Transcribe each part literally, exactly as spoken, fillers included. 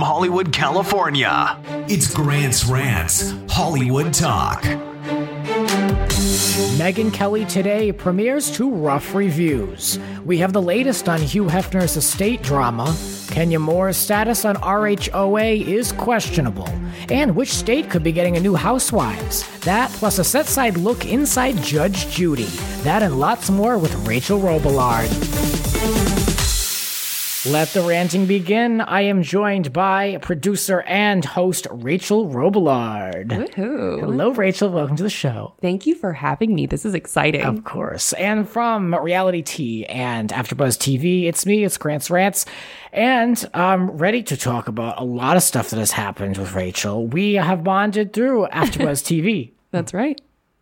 Hollywood, California, it's Grant's Rants Hollywood Talk. Megyn Kelly today premieres two rough reviews. We have the latest on Hugh Hefner's estate drama. Kenya Moore's status on R H O A is questionable. And which state could be getting a new Housewives? That plus a set-side look inside Judge Judy. That and lots more with Rachel Robillard. Let the ranting begin. I am joined by producer and host Rachel Robillard. Woohoo. Hello, Rachel. Welcome to the show. Thank you for having me. This is exciting. Of course. And from Reality T and AfterBuzz T V, it's me, it's Grant's Rants. And I'm ready to talk about a lot of stuff that has happened with Rachel. We have bonded through AfterBuzz T V. That's right.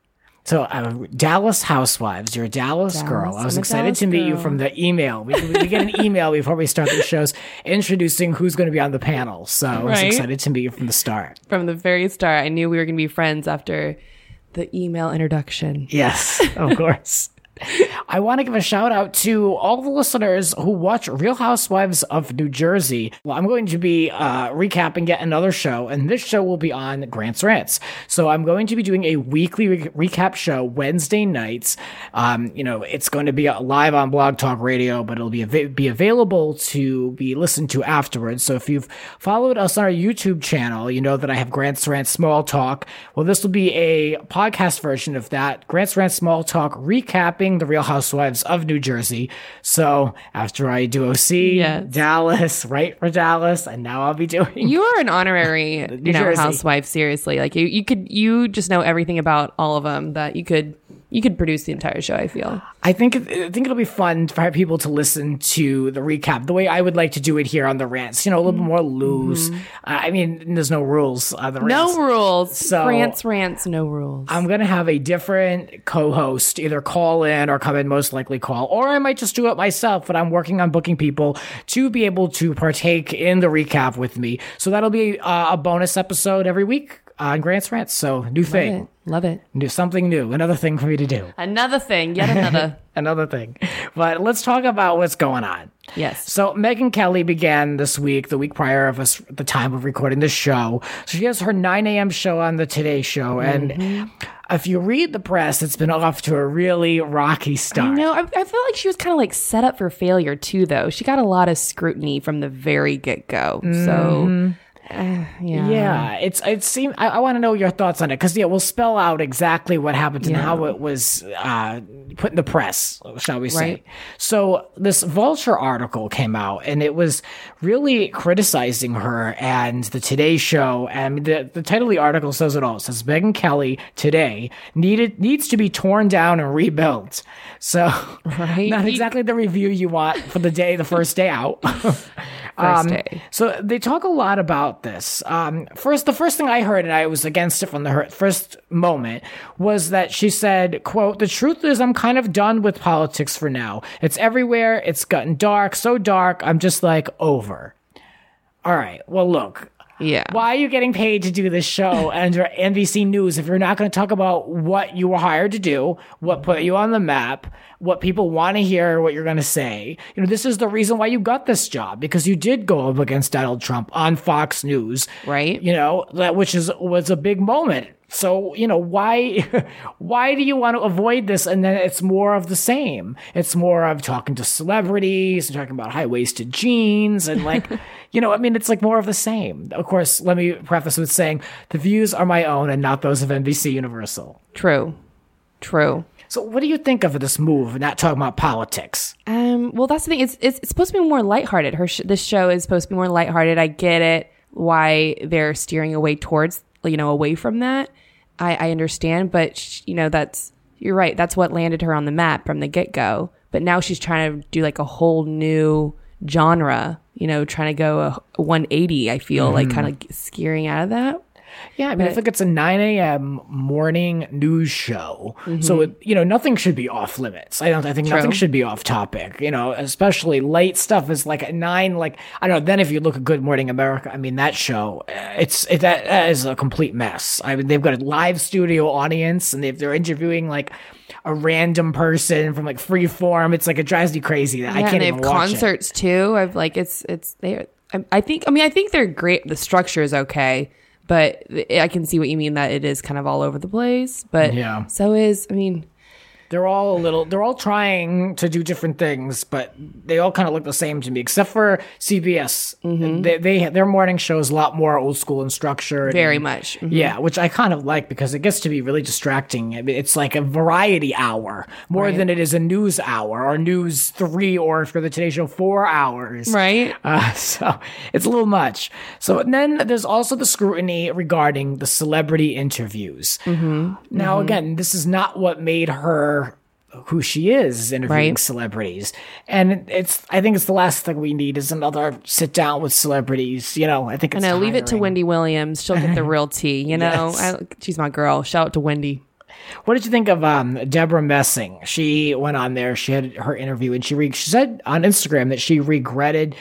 So, uh, Dallas Housewives, you're a Dallas, Dallas girl. I was I'm a excited Dallas to meet you girl. from the email. We, we get an email before we start the shows introducing who's going to be on the panel. So, I was Right. excited to meet you from the start. From the very start, I knew we were going to be friends after the email introduction. Yes, of course. I want to give a shout out to all the listeners who watch Real Housewives of New Jersey. Well, I'm going to be uh, recapping yet another show, and this show will be on Grant's Rants. So I'm going to be doing a weekly re- recap show Wednesday nights. Um, you know, it's going to be live on Blog Talk Radio, but it'll be av- be available to be listened to afterwards. So if you've followed us on our YouTube channel, you know that I have Grant's Rants Small Talk. Well, this will be a podcast version of that. Grant's Rants Small Talk recapping the Real Housewives of New Jersey. So after I do O C, Yes. Dallas, right for Dallas, and now I'll be doing. You are an honorary, you know, Jersey. housewife. Seriously, like you, you could, you just know everything about all of them. That you could, you could produce the entire show. I feel. I think I think it'll be fun for people to listen to the recap the way I would like to do it here on the rants. You know, a little bit more loose. Uh, I mean, there's no rules on the rants. No rules. So- Grant's Rants, no rules. I'm going to have a different co-host either call in or come in, most likely call, or I might just do it myself, but I'm working on booking people to be able to partake in the recap with me. So that'll be uh, a bonus episode every week on Grant's Rants. So new Love thing, it. Love it. new something new, another thing for me to do, Another thing, yet another. another thing. But let's talk about what's going on. Yes. So Megyn Kelly began this week, the week prior of us, the time of recording this show. So she has her nine a.m. show on the Today Show. And Mm-hmm. if you read the press, it's been off to a really rocky start. No, I, I feel like she was kind of like set up for failure too, though. She got a lot of scrutiny from the very get go. So, uh, yeah. Yeah, it's it seems. I, I want to know your thoughts on it because yeah, we'll spell out exactly what happened and Yeah. how it was uh, put in the press, shall we say? Right. So this Vulture article came out and it was really criticizing her and the Today Show. And the the title of the article says it all. It says Megyn Kelly today needed needs to be torn down and rebuilt. So Right. not exactly the review you want for the day, the first day out. First day. So they talk a lot about this. Um, first, the first thing I heard, and I was against it from the her- first moment, was that she said, quote, "The truth is I'm kind of done with politics for now. It's everywhere. It's gotten dark, so dark. I'm just like over." All right. Well, look. Yeah. Why are you getting paid to do this show under N B C News if you're not going to talk about what you were hired to do, what put you on the map, what people want to hear, what you're going to say? You know, this is the reason why you got this job, because you did go up against Donald Trump on Fox News. Right. You know, that which is was a big moment. So, you know, why why do you want to avoid this? And then it's more of the same. It's more of talking to celebrities and talking about high-waisted jeans and like, you know, I mean, it's like more of the same. Of course, let me preface with saying the views are my own and not those of N B C Universal. True. True. So what do you think of this move, not talking about politics? Um, well, that's the thing. It's, it's, it's supposed to be more lighthearted. Her sh- this show is supposed to be more lighthearted. I get it why they're steering away towards, you know, away from that. I, I understand, but sh- you know, that's, you're right. That's what landed her on the map from the get go. But now she's trying to do like a whole new genre, you know, trying to go a, a one eighty, I feel Mm-hmm. like kind of scaring out of that. Yeah, I mean, I think it's a nine a.m. morning news show. So, it, you know, nothing should be off limits. I don't, I think True. nothing should be off topic, you know, especially late stuff is like at nine, like, I don't know. Then if you look at Good Morning America, I mean, that show, uh, it's, it, that, that is a complete mess. I mean, they've got a live studio audience and they've, they're interviewing like a random person from like Freeform. It's like, it drives me crazy. I Yeah, can't and they even have watch it. concerts too. I've like, it's, it's, they I, I think, I mean, I think they're great. The structure is okay, but I can see what you mean that it is kind of all over the place. But Yeah. so is, I mean, They're all a little, they're all trying to do different things, but they all kind of look the same to me, except for C B S. Mm-hmm. They, they their morning show is a lot more old school in structure. and- very much. Mhm. Yeah, which I kind of like because it gets to be really distracting. I mean, it's like a variety hour more Right. than it is a news hour or news three or for the Today Show four hours. Right. Uh, so it's a little much. So and then there's also the scrutiny regarding the celebrity interviews. Mm-hmm. Now, Mm-hmm. again, this is not what made her who she is interviewing Right. celebrities. And it's, I think it's the last thing we need is another sit down with celebrities. You know, I think I it's know, leave it to tiring. Wendy Williams. She'll get the real tea, you know? Yes. I, she's my girl. Shout out to Wendy. What did you think of um, Deborah Messing? She went on there, she had her interview, and she, re- she said on Instagram that she regretted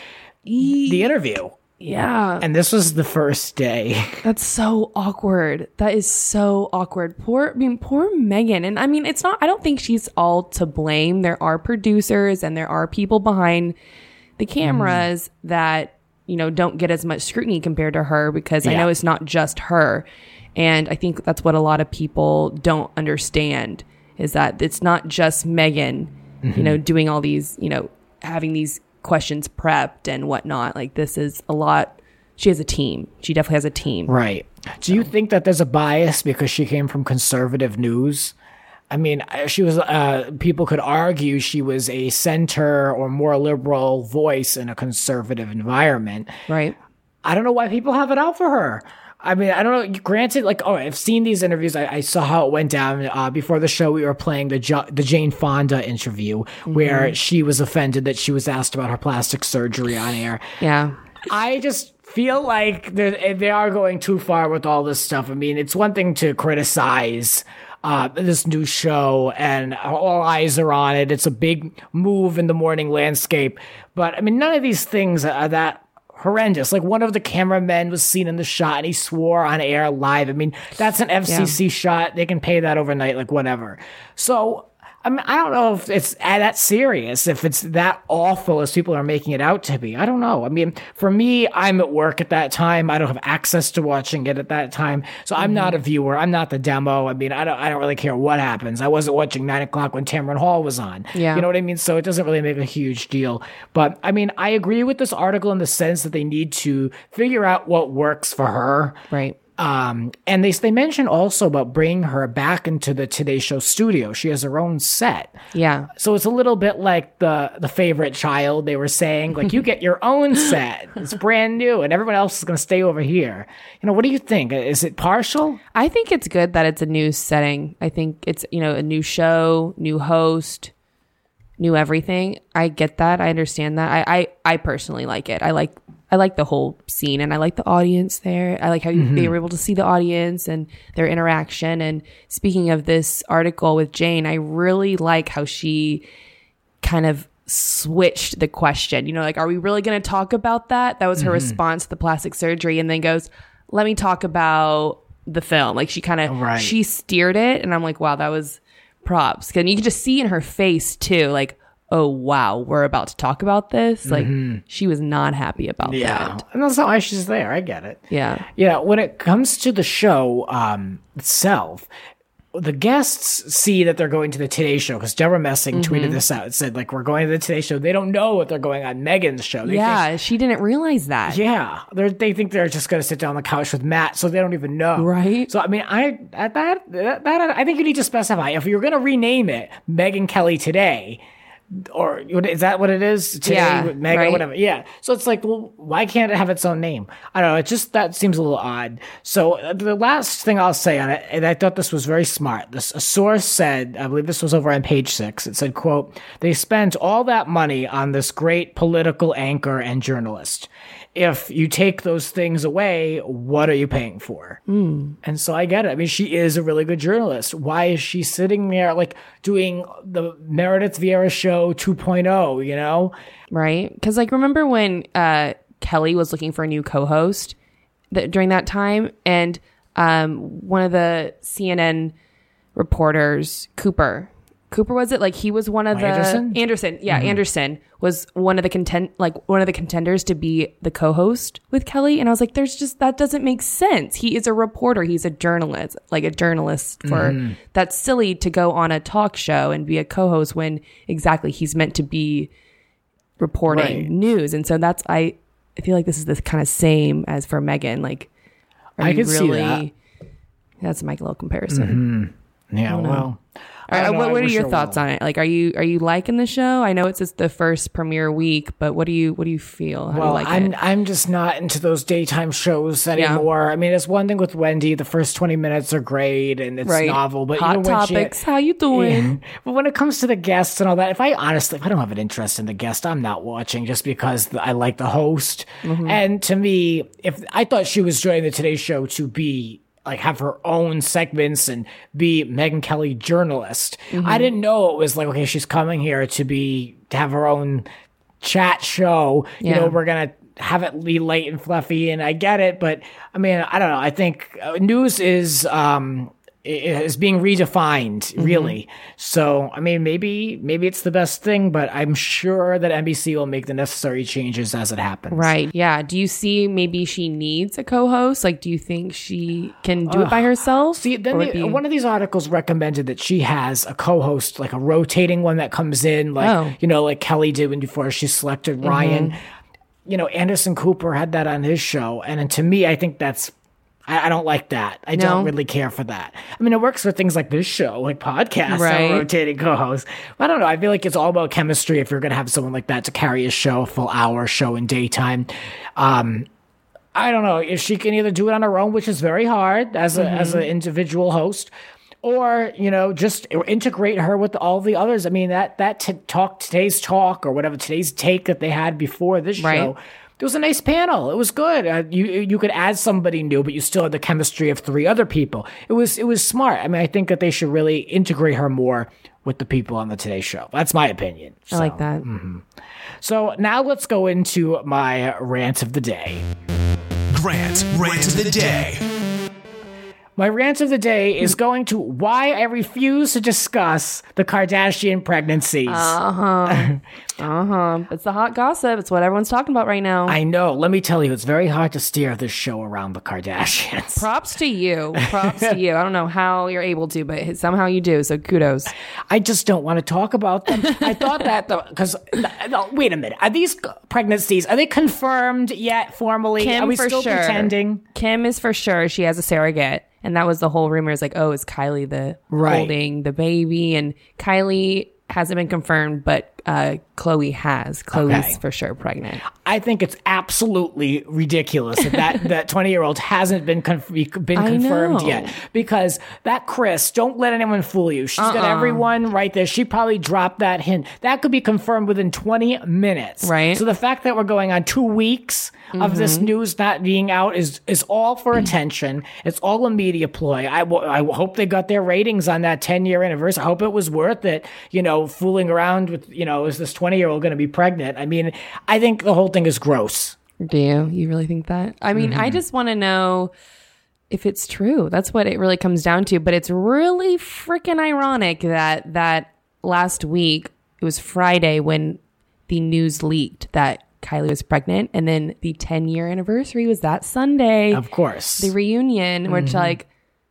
the interview. Yeah. And this was the first day. That's so awkward. That is so awkward. Poor, I mean, poor Megan. And I mean, it's not, I don't think she's all to blame. There are producers and there are people behind the cameras mm. that, you know, don't get as much scrutiny compared to her because yeah. I know it's not just her. And I think that's what a lot of people don't understand is that it's not just Megan, mm-hmm. you know, doing all these, you know, having these questions prepped and whatnot. Like this is a lot. She has a team. She definitely has a team. Right. Do you think that there's a bias because she came from conservative news? I mean, she was, uh, people could argue she was a center or more liberal voice in a conservative environment. Right. I don't know why people have it out for her. I mean, I don't know. Granted, like, oh, I've seen these interviews. I, I saw how it went down. Uh, before the show, we were playing the jo- the Jane Fonda interview mm-hmm. where she was offended that she was asked about her plastic surgery on air. Yeah. I just feel like they are going too far with all this stuff. I mean, it's one thing to criticize uh, this new show and all eyes are on it. It's a big move in the morning landscape. But, I mean, none of these things are that horrendous. Like one of the cameramen was seen in the shot and he swore on air live. I mean, that's an F C C yeah. shot. They can pay that overnight, like whatever. So, I mean, I don't know if it's that serious, if it's that awful as people are making it out to be. I don't know. I mean, for me, I'm at work at that time. I don't have access to watching it at that time. So I'm mm-hmm. not a viewer. I'm not the demo. I mean, I don't I don't really care what happens. I wasn't watching nine o'clock when Tamron Hall was on. Yeah. You know what I mean? So it doesn't really make a huge deal. But I mean, I agree with this article in the sense that they need to figure out what works for her. Right. Um, and they they mention also about bringing her back into the Today Show studio. She has her own set. Yeah. So it's a little bit like the the favorite child. They were saying, like, you get your own set. It's brand new, and everyone else is going to stay over here. You know, what do you think? Is it partial? I think it's good that it's a new setting. I think it's, you know, a new show, new host, new everything. I get that. I understand that. I I, I personally like it. I like I like the whole scene and I like the audience there. I like how mm-hmm. they were able to see the audience and their interaction. And speaking of this article with Jane, I really like how she kind of switched the question. You know, like, are we really going to talk about that? That was her mm-hmm. response to the plastic surgery, and then goes, let me talk about the film. Like she kind of, right. she steered it. And I'm like, wow, that was props. And you can just see in her face too, like, oh, wow, we're about to talk about this. Like, mm-hmm. she was not happy about yeah. that. And that's not why she's there. I get it. Yeah. Yeah. When it comes to the show um, itself, the guests see that they're going to the Today Show because Deborah Messing mm-hmm. tweeted this out. It said, like, we're going to the Today Show. They don't know what they're going on Megan's show. They yeah, think, she didn't realize that. Yeah. They're, they think they're just going to sit down on the couch with Matt, so they don't even know. Right. So, I mean, I that, that, that, that I think you need to specify. If you're going to rename it Megyn Kelly Today, or is that what it is? Today yeah, with Megan, right? whatever. Yeah. So it's like, well, why can't it have its own name? I don't know. It just, that seems a little odd. So uh, the last thing I'll say on it, and I thought this was very smart. This, a source said, I believe this was over on page six. It said, quote, they spent all that money on this great political anchor and journalist. If you take those things away, what are you paying for? Mm. And so I get it. I mean, she is a really good journalist. Why is she sitting there like doing the Meredith Vieira show two point oh, you know? Right. Because like, remember when uh, Kelly was looking for a new co-host that, during that time? And um, one of the C N N reporters, Cooper, Cooper, was it? Like he was one of the Anderson? Anderson, yeah, mm-hmm. Anderson was one of the content, like one of the contenders to be the co-host with Kelly, and I was like, "There's just that doesn't make sense. He is a reporter. He's a journalist, like a journalist. For mm-hmm. that's silly to go on a talk show and be a co-host when exactly he's meant to be reporting right. news." And so that's I, I feel like this is the kind of same as for Megan. Like, are I you can really? See that. That's my little comparison. Mm-hmm. Yeah, well. All right, know, what, what are your I thoughts will. on it? Like, are you are you liking the show? I know it's just the first premiere week, but what do you what do you feel? How well, do you like I'm it? I'm just not into those daytime shows anymore. Yeah. I mean, it's one thing with Wendy; the first twenty minutes are great and it's right. novel. But Hot even when topics, she, how you doing? Yeah. But when it comes to the guests and all that, if I honestly, if I don't have an interest in the guest, I'm not watching just because the, I like the host. Mm-hmm. And to me, if I thought she was joining the Today Show to be. Like have her own segments and be Megyn Kelly journalist. Mm-hmm. I didn't know it was like, okay, she's coming here to be, to have her own chat show. Yeah. You know, we're going to have it be light and fluffy and I get it. But I mean, I don't know. I think uh, news is, um, is being redefined mm-hmm. really. So, I mean, maybe, maybe it's the best thing, but I'm sure that N B C will make the necessary changes as it happens. Right. Yeah. Do you see maybe she needs a co-host? Like, do you think she can do uh, it by herself? See, then the, be... one of these articles recommended that she has a co-host, like a rotating one that comes in, like, oh. you know, like Kelly did when before she selected mm-hmm. Ryan. You know, Anderson Cooper had that on his show. And, and to me, I think that's, I don't like that. I no. don't really care for that. I mean, it works for things like this show, like podcasts, right. rotating co-hosts. I don't know. I feel like it's all about chemistry if you're going to have someone like that to carry a show, a full hour show in daytime. Um, I don't know if she can either do it on her own, which is very hard as a, mm-hmm. as an individual host, or, you know, just integrate her with all the others. I mean, that, that t- talk, today's talk or whatever, today's take that they had before this right. show. It was a nice panel. It was good. Uh, you you could add somebody new, but you still had the chemistry of three other people. It was it was smart. I mean, I think that they should really integrate her more with the people on the Today Show. That's my opinion. I so, like that. Mm-hmm. So now let's go into my rant of the day. Grant rant of the day. My rant of the day is going to why I refuse to discuss the Kardashian pregnancies. Uh-huh. Uh-huh. It's the hot gossip. It's what everyone's talking about right now. I know. Let me tell you, it's very hard to steer this show around the Kardashians. Props to you. Props to you. I don't know how you're able to, but somehow you do, so kudos. I just don't want to talk about them. I thought that, though, because, no, wait a minute. Are these pregnancies, are they confirmed yet formally? Kim, are we for still sure. pretending? Kim is for sure. She has a surrogate. And that was the whole rumor, is like, oh, is Kylie the right. holding the baby? And Kylie hasn't been confirmed, but uh, Khloe has. Khloe's okay. for sure pregnant. I think it's absolutely ridiculous that that, that twenty-year-old hasn't been conf- been confirmed yet. Because that Kris, don't let anyone fool you. She's uh-uh. got everyone right there. She probably dropped that hint. That could be confirmed within twenty minutes. Right. So the fact that we're going on two weeks mm-hmm. of this news not being out is is all for attention. It's all a media ploy. I, w- I hope they got their ratings on that ten-year anniversary. I hope it was worth it, you know, fooling around with, you know, is this twenty-year-old going to be pregnant? I mean, I think the whole thing is gross. Do you? You really think that? I mean, mm-hmm. I just want to know if it's true. That's what it really comes down to. But it's really freaking ironic that that last week, it was Friday when the news leaked that Kylie was pregnant. And then the ten-year anniversary was that Sunday. Of course. The reunion, mm-hmm. which like,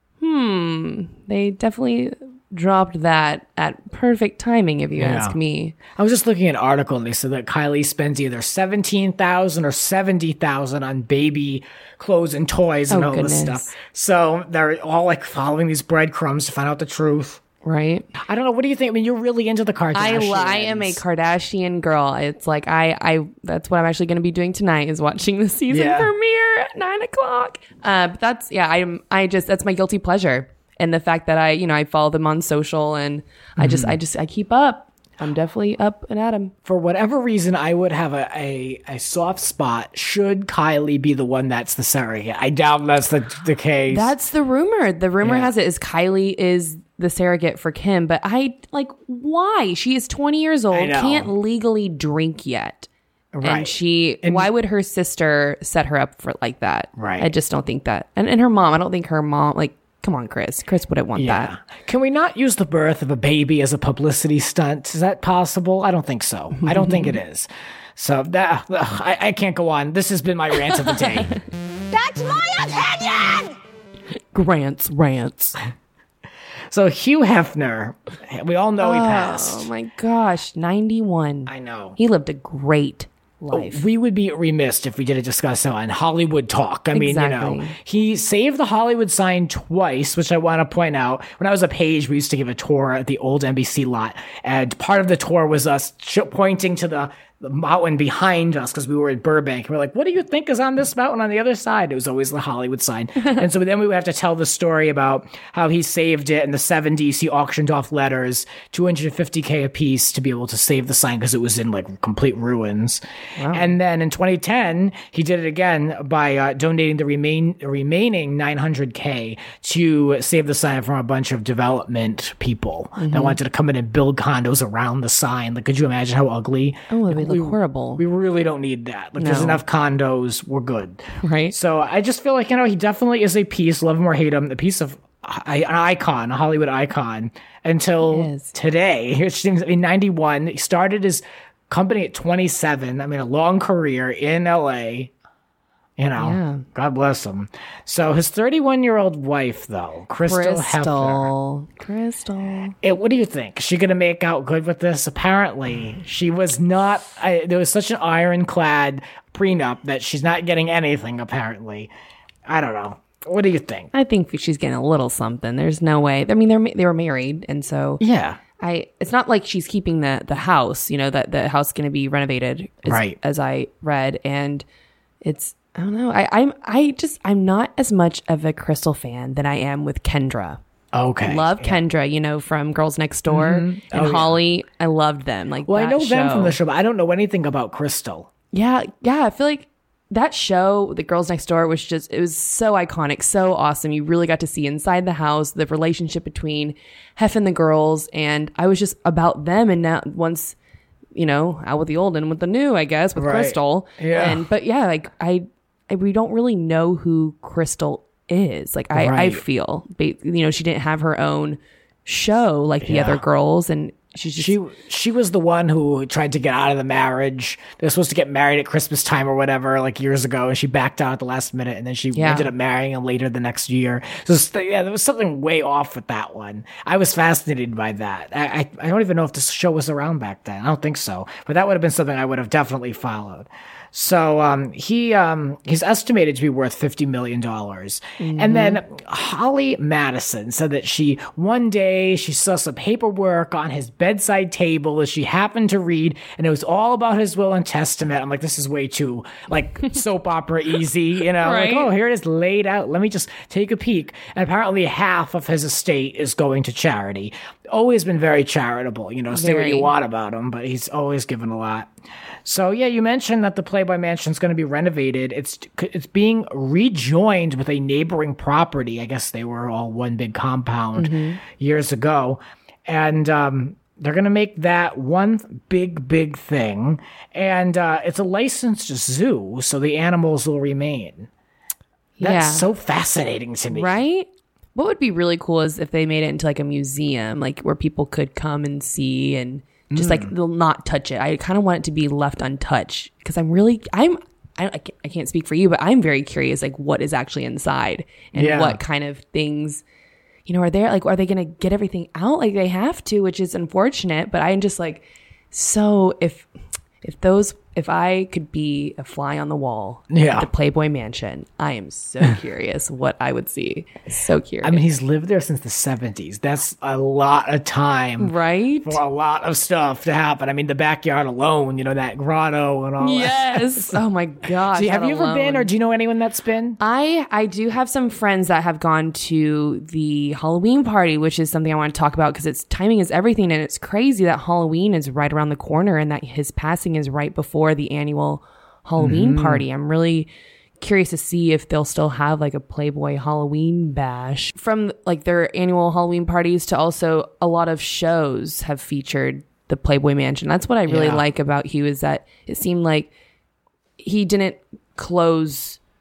hmm, they definitely dropped that at perfect timing, if you yeah. ask me. I was just looking at an article and they said that Kylie spends either seventeen thousand dollars or seventy thousand dollars on baby clothes and toys and oh, all goodness. this stuff. So they're all like following these breadcrumbs to find out the truth. Right. I don't know. What do you think? I mean, you're really into the Kardashians. I, I am a Kardashian girl. It's like, I, I that's what I'm actually going to be doing tonight, is watching the season yeah. premiere at nine o'clock. Uh, but that's, yeah, I'm, I just, that's my guilty pleasure. And the fact that I, you know, I follow them on social and mm-hmm. I just, I just, I keep up. I'm definitely up and at 'em. For whatever reason, I would have a, a, a soft spot should Kylie be the one that's the surrogate. I doubt that's the, the case. That's the rumor. The rumor yeah. has it is Kylie is the surrogate for Kim. But I, like, why? She is twenty years old, can't legally drink yet. Right. And she, and why would her sister set her up for like that? Right. I just don't think that. And, and her mom, I don't think her mom, like, Come on, Chris. Chris wouldn't want Yeah. that. Can we not use the birth of a baby as a publicity stunt? Is that possible? I don't think so. I don't think it is. So that ugh, I, I can't go on. This has been my rant of the day. That's my opinion! Grant's rants. So Hugh Hefner, we all know he passed. Oh my gosh, ninety-one. I know. He lived a great life. We would be remiss if we didn't discuss it on Hollywood Talk. I mean, you know, Exactly. he saved the Hollywood sign twice, which I want to point out. When I was a page, we used to give a tour at the old N B C lot, and part of the tour was us sh- pointing to the, the mountain behind us because we were in Burbank. And we're like, what do you think is on this mountain on the other side? It was always the Hollywood sign. And so then we would have to tell the story about how he saved it in the seventies. He auctioned off letters, two hundred fifty K a piece, to be able to save the sign because it was in like complete ruins. And then in twenty ten, he did it again by uh, donating the remain remaining nine hundred K to save the sign from a bunch of development people that wanted to come in and build condos around the sign. Like, could you imagine how ugly? Oh, it would look horrible. We really don't need that. Like, there's No. enough condos. We're good. Right. So I just feel like, you know, he definitely is a piece, love him or hate him, a piece of an icon, a Hollywood icon until He is. today. Which seems, I mean, ninety-one. He started his company at twenty-seven. I mean, a long career in L A. You know, Yeah. God bless him. So his thirty-one-year-old wife, though, Crystal, Hefner. Crystal. Crystal. It, what do you think? Is she going to make out good with this? Apparently, she was not. I, there was such an ironclad prenup that she's not getting anything, apparently. I don't know. What do you think? I think she's getting a little something. There's no way. I mean, they're ma- they were married, and so Yeah. I. It's not like she's keeping the the house. You know that the house is going to be renovated, as, Right. As I read, and it's. I don't know. I, I'm. I just. I'm not as much of a Crystal fan than I am with Kendra. Okay. Love Kendra, you know, from Girls Next Door and Oh, yeah. Holly. I loved them. Like, Well, I that know them show. from the show, but I don't know anything about Crystal. Yeah, yeah. I feel like that show, The Girls Next Door, was just, it was so iconic, so awesome. You really got to see inside the house, the relationship between Hef and the girls. And I was just about them. And now, once, you know, out with the old and with the new, I guess, with Right. Crystal. Yeah. And, but yeah, like, I, I, we don't really know who Crystal is. Like, I, I Right. feel, ba- you know, she didn't have her own show like the Yeah. other girls. And she's just, She she was the one who tried to get out of the marriage. They were supposed to get married at Christmas time or whatever, like years ago, and she backed out at the last minute, and then she Yeah. ended up marrying him later the next year. So it's- yeah, there was something way off with that one. I was fascinated by that. I, I I don't even know if this show was around back then. I don't think so, but that would have been something I would have definitely followed. So um, he um, he's estimated to be worth fifty million dollars. And then Holly Madison said that she one day she saw some paperwork on his bedside table as she happened to read, and it was all about his will and testament. I'm like, this is way too like soap opera easy, you know? Right. Like, oh, here it is laid out. Let me just take a peek. And apparently half of his estate is going to charity. Always been very charitable, you know, say what you Very. want about him, but he's always given a lot. So yeah, you mentioned that the Playboy Mansion is going to be renovated. It's it's being rejoined with a neighboring property. I guess they were all one big compound years ago, and um, they're going to make that one big big thing. And uh, it's a licensed zoo, so the animals will remain. That's Yeah. so fascinating to me. right? What would be really cool is if they made it into like a museum, like where people could come and see and just Mm. like they'll not touch it. I kind of want it to be left untouched because I'm really, I'm, I, I can't- I can't speak for you, but I'm very curious, like what is actually inside and Yeah. what kind of things, you know, are there, like, are they going to get everything out? Like they have to, which is unfortunate, but I'm just like, so if, if those, if I could be a fly on the wall Yeah. at the Playboy Mansion, I am so curious what I would see. So curious. I mean, he's lived there since the seventies. That's a lot of time. right? For a lot of stuff to happen. I mean, the backyard alone, you know, that grotto and all that. Yes. Oh my gosh. So have that you ever been, or alone. do you know anyone that's been? I I do have some friends that have gone to the Halloween party, which is something I want to talk about because its timing is everything, and it's crazy that Halloween is right around the corner and that his passing is right before the annual Halloween Mm-hmm. party. I'm really curious to see if they'll still have like a Playboy Halloween bash. From like their annual Halloween parties to also a lot of shows have featured the Playboy Mansion. That's what I really Yeah. like about Hugh is that it seemed like he didn't close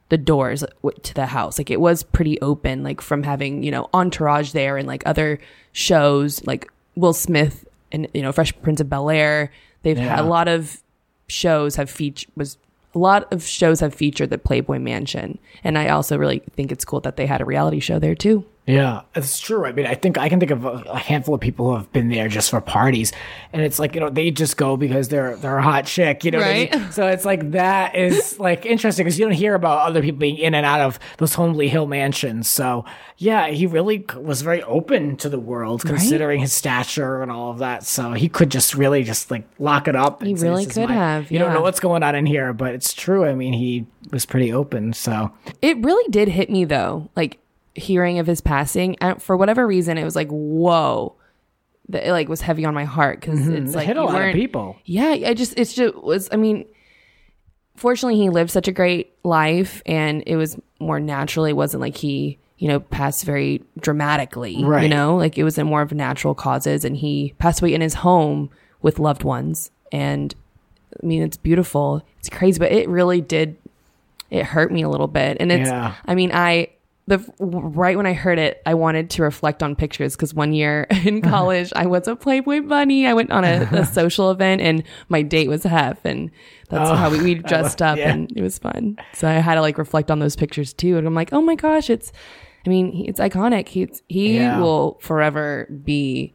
the doors to the house. Like it was pretty open, like from having, you know, Entourage there and like other shows like Will Smith and, you know, Fresh Prince of Bel-Air. They've Yeah. had a lot of shows have featured was a lot of shows have featured the Playboy Mansion. And I also really think it's cool that they had a reality show there too. Yeah, it's true. I mean, I think I can think of a, a handful of people who have been there just for parties, and it's like, you know, they just go because they're they're a hot chick, you know. Right. What I mean? So it's like that is like interesting because you don't hear about other people being in and out of those homely hill mansions. So yeah, he really was very open to the world, considering his stature and all of that. So he could just really just like lock it up. He and say, really "This is could my-" have, You don't yeah. know what's going on in here, but it's true. I mean, he was pretty open. So It really did hit me though, like hearing of his passing. And for whatever reason, it was like, whoa, that it like was heavy on my heart because it's it like hit a you lot of weren't- people. Yeah, I just it's just was. I mean, fortunately, he lived such a great life, and it was more natural. It wasn't like he, you know, passed very dramatically. Right. You know, like it was in more of natural causes, and he passed away in his home with loved ones. And I mean, it's beautiful. It's crazy, but it really did. It hurt me a little bit, and it's. Yeah. I mean, I. The right when I heard it, I wanted to reflect on pictures because one year in college I was a Playboy bunny. I went on a, a social event and my date was Hef, and that's Oh, how we, we dressed up, yeah. and it was fun. So I had to like reflect on those pictures too, and I'm like, oh my gosh, it's. I mean, he- it's iconic. He's he Yeah. will forever be.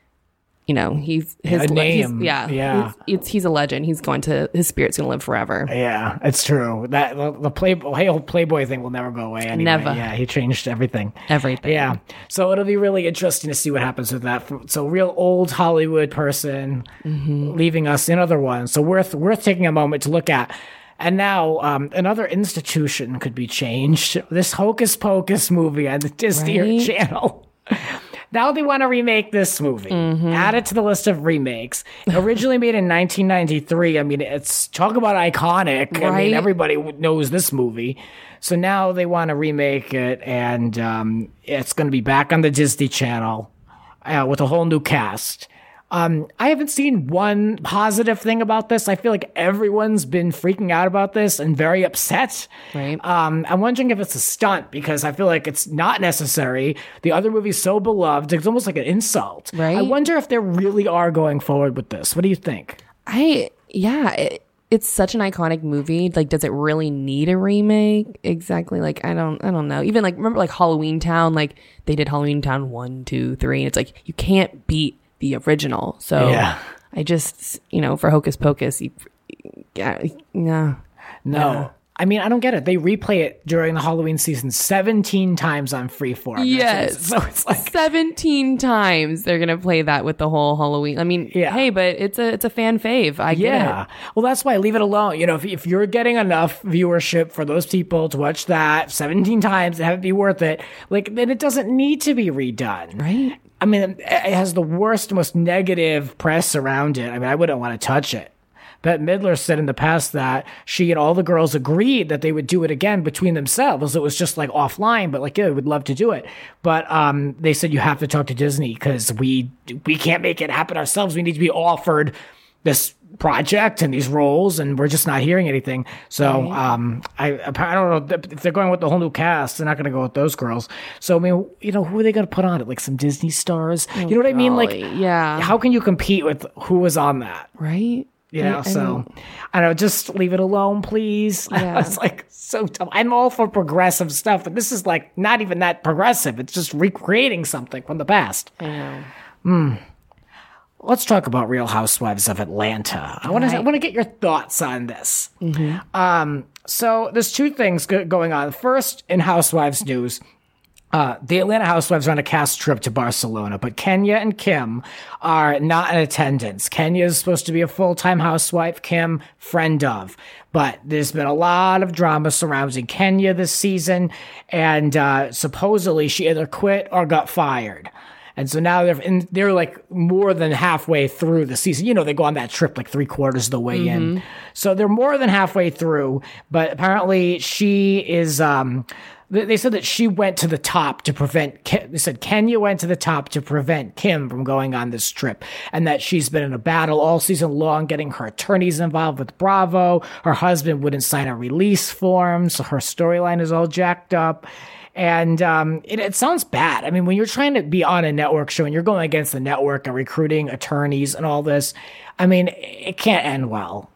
You know, he's his A le- he's- name. yeah, Yeah. He's, it's, he's a legend. He's going to his spirit's going to live forever. Yeah, it's true. That the, the Playboy, whole Playboy thing will never go away. Anyway. Never. Yeah, he changed everything. Everything. Yeah. So it'll be really interesting to see what happens with that. So real old Hollywood person leaving us in other ones. So worth worth taking a moment to look at. And now um, another institution could be changed. This Hocus Pocus movie on the Disney Right? Channel. Now they want to remake this movie. Add it to the list of remakes. Originally made in nineteen ninety-three. I mean, it's talk about iconic. I Right? mean, everybody knows this movie. So now they want to remake it, and um, it's going to be back on the Disney Channel uh, with a whole new cast. Um, I haven't seen one positive thing about this. I feel like everyone's been freaking out about this and very upset. Right. Um, I'm wondering if it's a stunt because I feel like it's not necessary. The other movie's so beloved, it's almost like an insult. Right. I wonder if they really are going forward with this. What do you think? I yeah, it, it's such an iconic movie. Like, does it really need a remake? Exactly. Like, I don't, I don't know. Even like, remember like Halloween Town? Like they did Halloween Town one, two, three, and it's like you can't beat the original. So Yeah. I just, you know, for Hocus Pocus, you, yeah, yeah. No. I mean, I don't get it. They replay it during the Halloween season seventeen times on Freeform. Yes. So it's like, seventeen times they're gonna play that with the whole Halloween. I mean, Yeah. hey, but it's a it's a fan fave. I get yeah. it. Well, that's why leave it alone. You know, if, if you're getting enough viewership for those people to watch that seventeen times and have it be worth it, like, then it doesn't need to be redone. Right? I mean, it it has the worst, most negative press around it. I mean, I wouldn't want to touch it. Bette Midler said in the past that she and all the girls agreed that they would do it again between themselves. It was just like offline, but like, yeah, we'd love to do it. But um, they said you have to talk to Disney because we we can't make it happen ourselves. We need to be offered this project and these roles, and we're just not hearing anything. So um, I I don't know if they're going with the whole new cast. They're not going to go with those girls. So I mean, you know, who are they going to put on it? Like some Disney stars? You know what I mean? Like, golly, yeah. How can you compete with who was on that? Right? You know, I- I so don't- I don't know, just leave it alone, please. Yeah. It's like so tough. I'm all for progressive stuff, but this is like not even that progressive. It's just recreating something from the past. I know. Let's talk about Real Housewives of Atlanta. I want to I Right. want to get your thoughts on this. Um, so there's two things go- going on. First, in Housewives news, uh, the Atlanta Housewives are on a cast trip to Barcelona, but Kenya and Kim are not in attendance. Kenya is supposed to be a full-time housewife, Kim, friend of. But there's been a lot of drama surrounding Kenya this season, and uh, supposedly she either quit or got fired. And so now they're in, they're like more than halfway through the season. You know, they go on that trip like three quarters of the way in. So they're more than halfway through, but apparently she is, um, They they said that she went to the top to prevent, Ki- they said Kenya went to the top to prevent Kim from going on this trip, and that she's been in a battle all season long getting her attorneys involved with Bravo. Her husband wouldn't sign a release form, so her storyline is all jacked up. And um, it, it sounds bad. I mean, when you're trying to be on a network show and you're going against the network and recruiting attorneys and all this, I mean, it can't end well.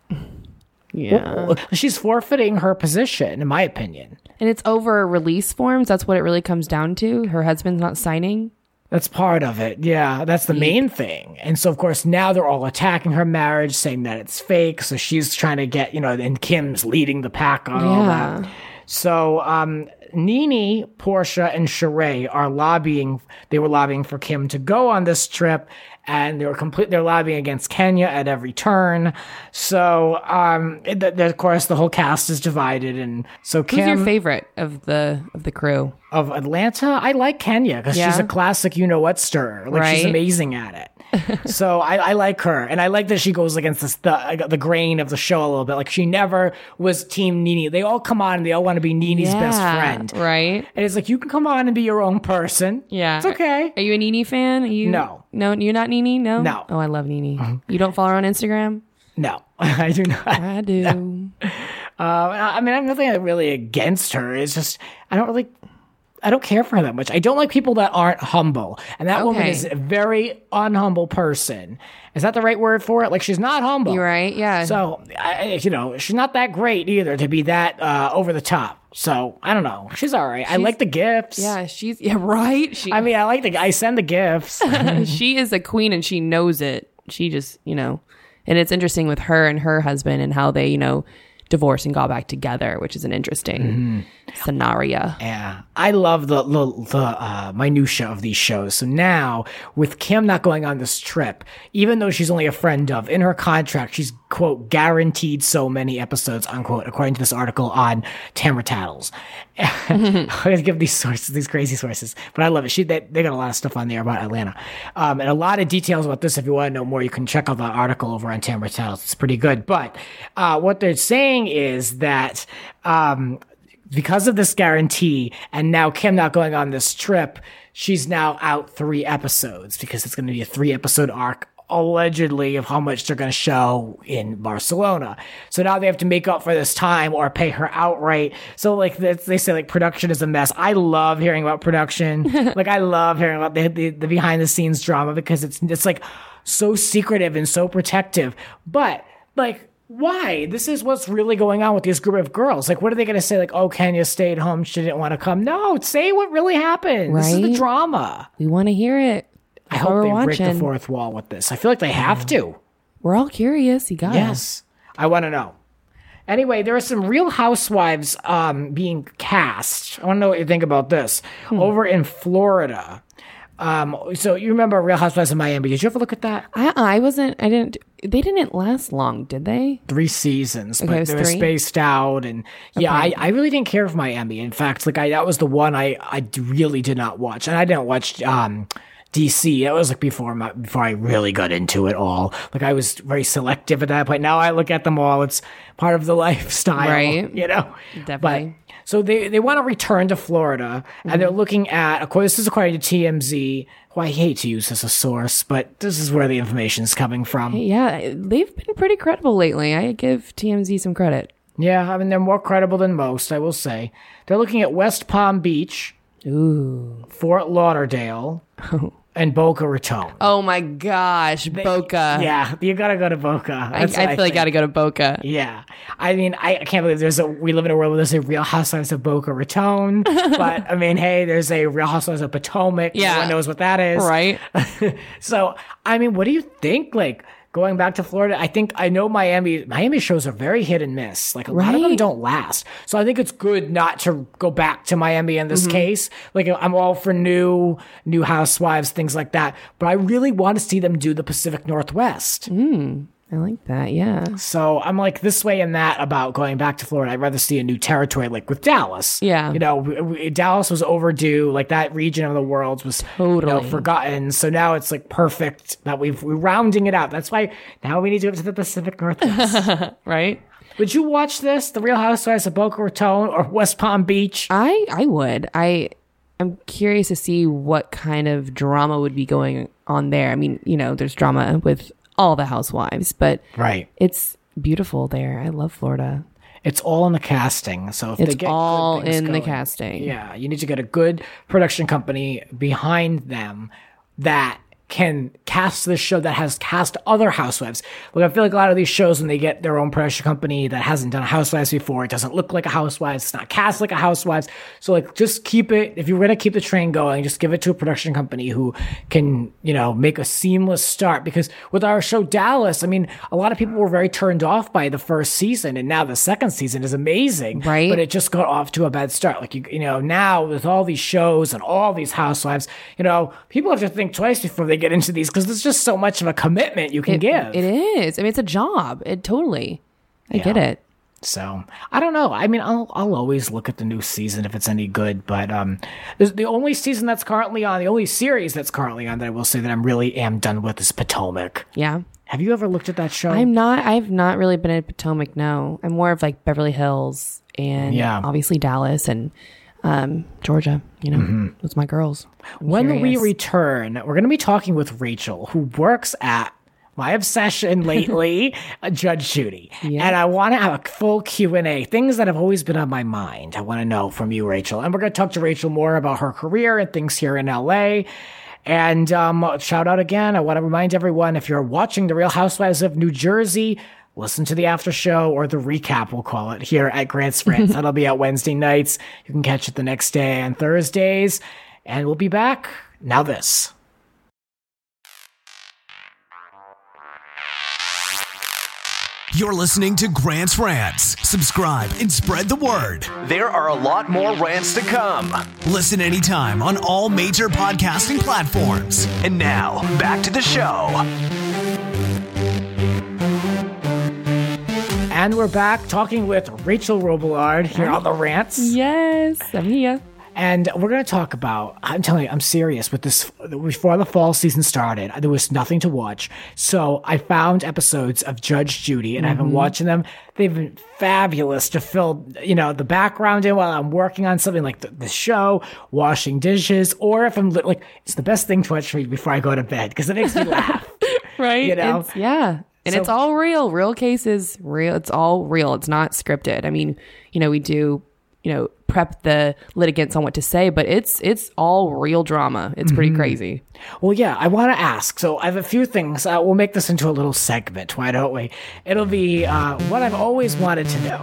Yeah. She's forfeiting her position, in my opinion. And it's over release forms. That's what it really comes down to. Her husband's not signing. That's part of it. Yeah, that's the main thing. And so, of course, now they're all attacking her marriage, saying that it's fake. So she's trying to get, you know, and Kim's leading the pack on all Yeah. that. So, um, Nene, Portia, and Sheree are lobbying. They were lobbying for Kim to go on this trip, and they were complete. They're lobbying against Kenya at every turn. So, um, it, the, of course, the whole cast is divided, and so Who's Kim your favorite of the of the crew? of Atlanta, I like Kenya because she's Yeah. a classic, you know what, stirrer. Like she's Right. amazing at it. So I, I like her, and I like that she goes against this, the the grain of the show a little bit. Like she never was Team Nene. They all come on and they all want to be Nene's best friend, Right? and it's like you can come on and be your own person. Yeah. it's okay. Are you a Nene fan? Are you No. No, you're not Nene? No? No. Oh, I love Nene. You don't follow her on Instagram? No, I do not. I do. Uh, I mean, I'm nothing really against her. It's just I don't really. I don't care for her that much. I don't like people that aren't humble. And that woman Okay. is a very unhumble person. Is that the right word for it? Like, she's not humble. You're right, yeah. So, I, you know, she's not that great either to be that uh, over the top. So, I don't know. She's all right. I like the gifts. Yeah, she's yeah, right. She I mean, I like the, I send the gifts. she is a queen and she knows it. She just, you know, and it's interesting with her and her husband and how they, you know, divorced and got back together, which is an interesting Mm-hmm. scenario. Yeah, I love the the, the uh, minutia of these shows. So now, with Kim not going on this trip, even though she's only a friend of, in her contract, she's quote guaranteed so many episodes unquote, according to this article on Tamra Tattles. I'm gonna give these sources, these crazy sources, but I love it. She they, they got a lot of stuff on there about Atlanta, um, and a lot of details about this. If you want to know more, you can check out the article over on Tamra Tattles. It's pretty good. But uh, what they're saying is that. Um, Because of this guarantee, and now Kim not going on this trip, she's now out three episodes because it's going to be a three episode arc, allegedly, of how much they're going to show in Barcelona. So now they have to make up for this time or pay her outright. So like they say, like production is a mess. I love hearing about production. Like I love hearing about the, the, the behind the scenes drama because it's it's like so secretive and so protective. But like. Why? This is what's really going on with this group of girls. Like, what are they going to say? Like, oh, Kenya stayed home. She didn't want to come. No, say what really happened. This is the Right? drama. We want to hear it. I That's hope what we're they break the watching. fourth wall with this. I feel like they have to. We're all curious. You got Yes. I want to know. Anyway, there are some Real Housewives um, being cast. I want to know what you think about this. Hmm. Over in Florida. Um, so you remember Real Housewives of Miami. Did you ever look at that? I, I wasn't. I didn't. They didn't last long, did they? Three seasons, Okay, but it was they were three? spaced out, and yeah, Okay. I, I really didn't care for Miami. In fact, like I that was the one I I d- really did not watch, and I didn't watch um D C. That was like before my before I really got into it all. Like I was very selective at that point. Now I look at them all; it's part of the lifestyle, Right. You know, Definitely. But, so they they want to return to Florida, Mm-hmm. and they're looking at. Of course, this is according to T M Z. Who I hate to use as a source, but this is where the information is coming from. Yeah, they've been pretty credible lately. I give T M Z some credit. Yeah, I mean, they're more credible than most, I will say. They're looking at West Palm Beach, Ooh. Fort Lauderdale, and Boca Raton. Oh my gosh, Boca. Yeah, you gotta go to Boca. I, That's I what feel like think. gotta go to Boca. Yeah. I mean, I, I can't believe there's a, we live in a world where there's a Real Housewives of Boca Raton. But, I mean, hey, there's a Real Housewives of Potomac. Yeah. No one knows what that is. Right? So, I mean, what do you think? Like, going back to Florida, I think, I know Miami, Miami shows are very hit and miss. Like, a lot of them Right. don't last. So I think it's good not to go back to Miami in this case. Like, I'm all for new, new housewives, things like that. But I really want to see them do the Pacific Northwest. I like that. Yeah. So I'm like this way and that about going back to Florida. I'd rather see a new territory like with Dallas. Yeah. You know, we, we, Dallas was overdue. Like that region of the world was Totally. you know, forgotten. So now it's like perfect that we've, we're rounding it out. That's why now we need to go to the Pacific Northwest. Right? Would you watch this, The Real Housewives of Boca Raton or West Palm Beach? I I would. I I'm curious to see what kind of drama would be going on there. I mean, you know, there's drama with all the housewives, but Right. it's beautiful there. I love Florida. It's all in the casting. So if It's they get all good things in the going, casting. Yeah, you need to get a good production company behind them that can cast this show, that has cast other housewives. Like, I feel like a lot of these shows, when they get their own production company that hasn't done Housewives before, it doesn't look like a Housewives, it's not cast like a Housewives. So, like, just keep it, if you're going to keep the train going, just give it to a production company who can, you know, make a seamless start. Because with our show Dallas, I mean, a lot of people were very turned off by the first season, and now the second season is amazing. Right. But it just got off to a bad start. Like, you, you know, now with all these shows and all these Housewives, you know, people have to think twice before they get into these, because there's just so much of a commitment you can It, give. it is. I mean, it's a job. It totally. I Yeah. get it. So I don't know. I mean, I'll I'll always look at the new season if it's any good. But um, there's the only season that's currently on, the only series that's currently on that I will say that I'm really am done with is Potomac. Yeah. Have you ever looked at that show? I'm not. I've not really been in Potomac. No, I'm more of like Beverly Hills and Yeah. obviously Dallas and um, Georgia. You know, Mm-hmm. those are my girls. I'm When we curious. return, we're going to be talking with Rachel, who works at my obsession lately, uh, Judge Judy. Yeah. And I want to have a full Q and A, things that have always been on my mind. I want to know from you, Rachel. And we're going to talk to Rachel more about her career and things here in L A. And um, shout out again, I want to remind everyone, if you're watching The Real Housewives of New Jersey, listen to the after show, or the recap, we'll call it, here at Grant's Rants. That'll be out Wednesday nights. You can catch it the next day on Thursdays. And we'll be back. Now this. You're listening to Grant's Rants. Subscribe and spread the word. There are a lot more rants to come. Listen anytime on all major podcasting platforms. And now, back to the show. And we're back talking with Rachel Robillard here on the Rants. Yes, I'm here. And we're going to talk about, I'm telling you, I'm serious with this. Before the fall season started, there was nothing to watch. So I found episodes of Judge Judy, and I've been watching them. They've been fabulous to fill, you know, the background in while I'm working on something like the, the show, washing dishes, or if I'm li- like, it's the best thing to watch for me before I go to bed because it makes me laugh. Right. You know? It's, yeah. And So- it's all real. Real cases, real. It's all real. It's not scripted. I mean, you know, we do, you know, prep the litigants on what to say, but it's it's all real drama. It's pretty crazy. Well, yeah, I want to ask. So I have a few things. Uh, we'll make this into a little segment. Why don't we? It'll be uh, what I've always wanted to know.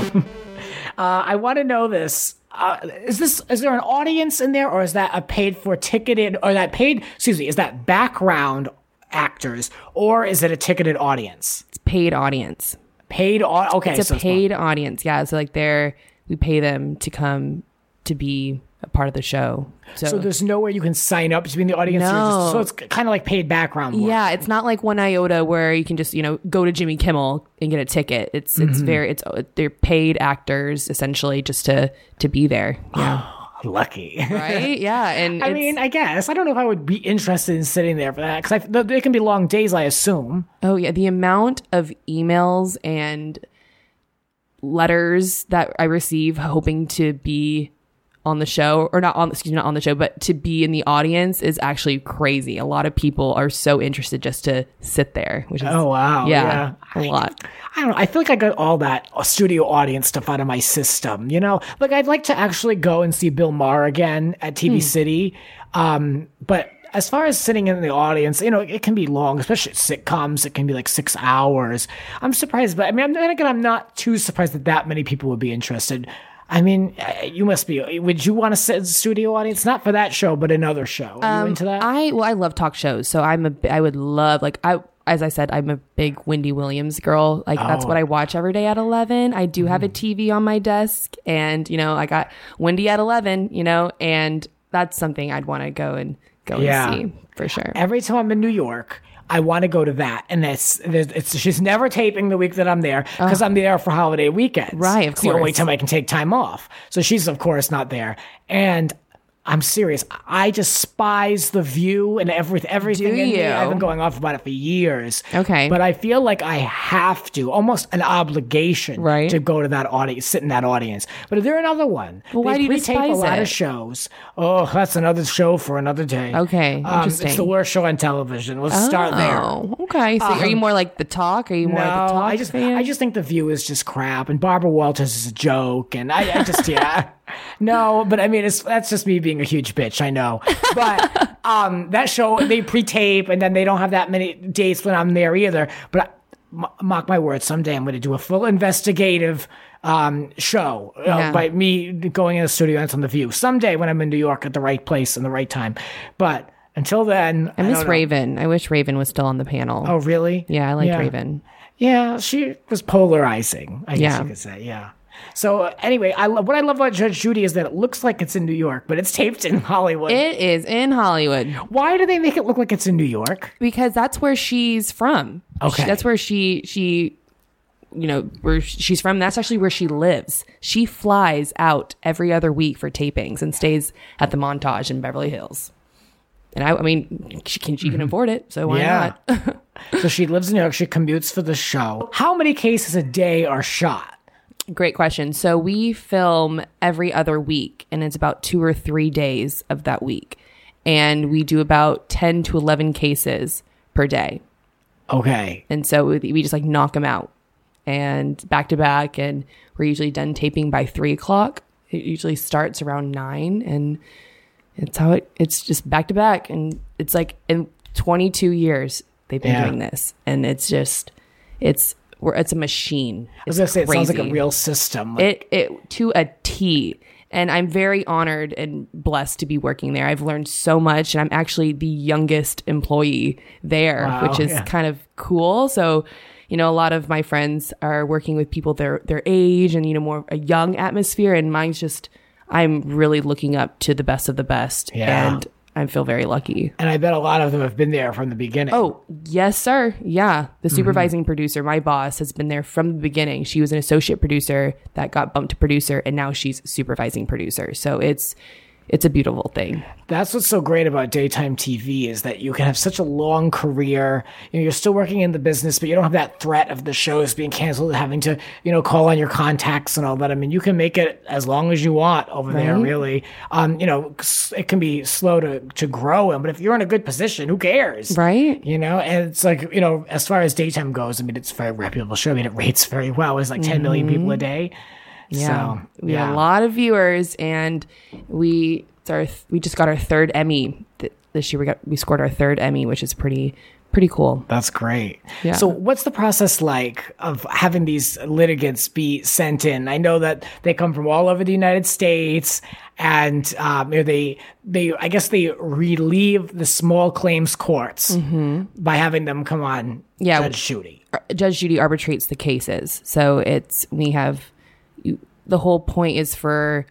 uh, I want to know this. Uh, is this is there an audience in there, or is that a paid for ticketed, or that paid? Excuse me, is that background actors, or is it a ticketed audience? It's paid audience. Paid. Au- okay, It's so a paid audience. Yeah. So like they're we pay them to come to be a part of the show. So, So there's nowhere you can sign up to be in the audience. You're No. just- so it's kind of like paid background work. yeah, it's not like One Iota where you can just, you know, go to Jimmy Kimmel and get a ticket. It's it's Mm-hmm. very it's they're paid actors essentially just to to be there. Yeah. Lucky. Right? Yeah. And I it's- mean, I guess. I don't know if I would be interested in sitting there for that, because they can be long days, I assume. oh yeah, the amount of emails and letters that I receive hoping to be on the show, or not on excuse me, not on the show, but to be in the audience is actually crazy. A lot of people are so interested just to sit there, which is Oh, wow. yeah, Yeah. a lot. I don't know. I feel like I got all that studio audience stuff out of my system, you know? Like, I'd like to actually go and see Bill Maher again at T V City. Um, but as far as sitting in the audience, you know, it can be long, especially sitcoms. It can be like six hours. I'm surprised, but I mean, I'm, then again, I'm not too surprised that that many people would be interested. I mean, uh, you must be. Would you want to sit in the studio audience? Not for that show, but another show. Are you into that? I well, I love talk shows, so I'm a. bi- I would love like I. As I said, I'm a big Wendy Williams girl. Like that's Oh. what I watch every day at eleven. I do have a T V on my desk, and you know I got Wendy at eleven. You know, and that's something I'd want to go and go Yeah. and see for sure. Every time I'm in New York, I want to go to that, and it's, it's, it's she's never taping the week that I'm there because I'm there for holiday weekends. Right, of it's the only course. time I can take time off. So she's of course not there, and I'm serious. I despise The View and everything. Everything Do in you? me. I've been going off about it for years. Okay. But I feel like I have to, almost an obligation, Right. to go to that audience, sit in that audience. But is there another one? Well, why They do you pre-tape a despise lot it? of shows. Oh, that's another show for another day. Okay, Um, interesting. it's the worst show on television. Let's start there. Oh, okay. So are you more like the talk? Are you more No, like the talk I just fan? I just think The View is just crap, and Barbara Walters is a joke, and I, I just yeah, no, but I mean it's that's just me being a huge bitch, I know, but um, that show they pre-tape, and then they don't have that many dates when I'm there either. But m- mark my words, someday I'm going to do a full investigative um show uh, Yeah. by me going in the studio and it's on The View someday when I'm in New York at the right place and the right time. But until then, I miss don't know. Raven. I wish Raven was still on the panel. Oh, really? yeah, I like Yeah. Raven. Yeah, she was polarizing, I guess Yeah. you could say. Yeah. So uh, anyway, I love what I love about Judge Judy is that it looks like it's in New York, but it's taped in Hollywood. It is in Hollywood Why do they make it look like it's in New York? because that's where she's from. Okay. She- that's where she she you know, where she's from. That's actually where she lives. She flies out every other week for tapings and stays at the Montage in Beverly Hills. And I, I mean, she can she can afford it, so why Yeah. not? So she lives in New York. She commutes for the show. How many cases a day are shot? Great question. So we film every other week, and it's about two or three days of that week, and we do about ten to eleven cases per day. Okay. And so we we just like knock them out and back to back, and we're usually done taping by three o'clock. It usually starts around nine, and it's how it. It's just back to back, and it's like in twenty-two years they've been Yeah. doing this, and it's just it's we're it's a machine. I was going to say, it sounds like a crazy. real system. Like, It it to a T. And I'm very honored and blessed to be working there. I've learned so much, and I'm actually the youngest employee there, Wow, which is yeah. kind of cool. So, you know, a lot of my friends are working with people their their age and, you know, more a young atmosphere, and mine's just I'm really looking up to the best of the best. Yeah. And I feel very lucky. and I bet a lot of them have been there from the beginning. Oh, yes, sir. Yeah. The Mm-hmm. supervising producer, my boss, has been there from the beginning. She was an associate producer that got bumped to producer, and now she's supervising producer. So it's it's a beautiful thing. That's what's so great about daytime T V is that you can have such a long career. You know, you're still working in the business, but you don't have that threat of the shows being canceled, having to, you know, call on your contacts and all that. I mean, you can make it as long as you want over there, really. Um, you know, it can be slow to, to grow in, but if you're in a good position, who cares? Right? You know, and it's like, you know, as far as daytime goes, I mean, it's a very reputable show. I mean, it rates very well. It's like ten million people a day. Yeah. So, we yeah. have a lot of viewers, and we it's our th- we just got our third Emmy th- this year. We got we scored our third Emmy, which is pretty pretty cool. That's great. Yeah. So what's the process like of having these litigants be sent in? I know that they come from all over the United States, and um, you know, they they I guess they relieve the small claims courts by having them come on Mm-hmm. Yeah. Judge Judy. Judge Judy arbitrates the cases. So it's we have you, the whole point is for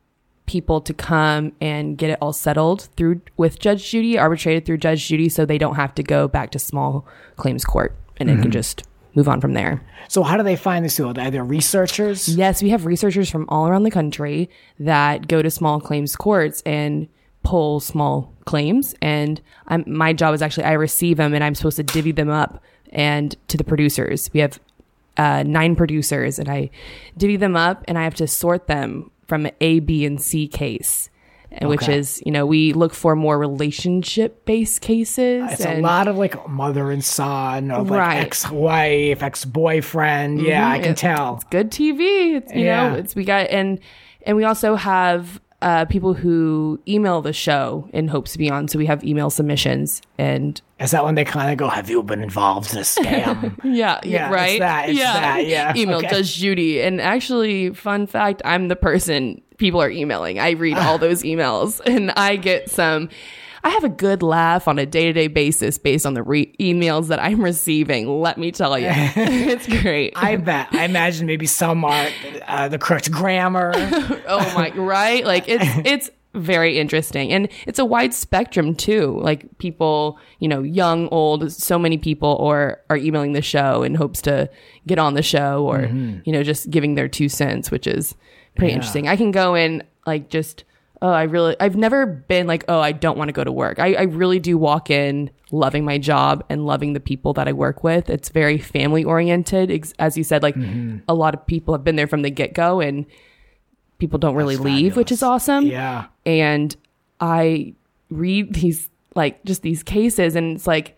people to come and get it all settled through with Judge Judy, arbitrated through Judge Judy, so they don't have to go back to small claims court, and it can just move on from there. So how do they find these people? Are there researchers? Yes, we have researchers from all around the country that go to small claims courts and pull small claims. And I'm, my job is actually I receive them, and I'm supposed to divvy them up and to the producers. We have uh, nine producers, and I divvy them up, and I have to sort them from an A, B, and C case. And which Okay. is, you know, we look for more relationship based cases. It's and a lot of like mother and son, or like Right. ex-wife, ex-boyfriend. Yeah, I can It- tell. It's good T V. It's, you Yeah. know, it's we got and and we also have uh, people who email the show in hopes to be on. So we have email submissions, and Is that when they kind of go, have you been involved in a scam? yeah, Yeah, it's right, that, it's yeah, that, yeah, Email okay. Judge Judy, and actually, fun fact, I'm the person people are emailing. I read all those emails, and I get some. I have a good laugh on a day-to-day basis based on the re- emails that I'm receiving. Let me tell you, it's great. I bet. I imagine maybe some are uh, the correct grammar. Oh my, right? Like it's it's very interesting, and it's a wide spectrum too. Like people, you know, young, old, so many people or are emailing the show in hopes to get on the show, or you know, just giving their two cents, which is pretty Yeah. interesting. I can go in like just oh, I really, I've never been like, oh, I don't want to go to work. I, I really do walk in loving my job and loving the people that I work with. It's very family oriented. As you said, like mm-hmm. a lot of people have been there from the get go and people don't really That's leave, fabulous. which is awesome. Yeah. And I read these, like just these cases and it's like